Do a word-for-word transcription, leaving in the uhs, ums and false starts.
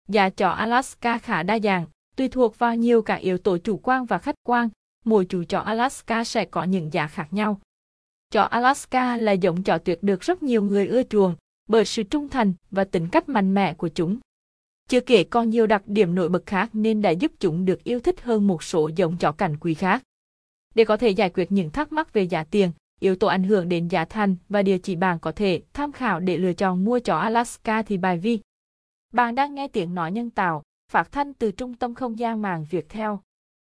Giá chó Alaska khá đa dạng, tùy thuộc vào nhiều cả yếu tố chủ quan và khách quan, mỗi chú chó Alaska sẽ có những giá khác nhau. Chó Alaska là giống chó tuyệt được rất nhiều người ưa chuộng bởi sự trung thành và tính cách mạnh mẽ của chúng. Chưa kể còn nhiều đặc điểm nổi bật khác nên đã giúp chúng được yêu thích hơn một số giống chó cảnh quý khác. Để có thể giải quyết những thắc mắc về giá tiền, yếu tố ảnh hưởng đến giá thành và địa chỉ bạn có thể tham khảo để lựa chọn mua chó Alaska thì bài vi. Bạn đang nghe tiếng nói nhân tạo, phát thanh từ Trung tâm Không gian mạng Viettel.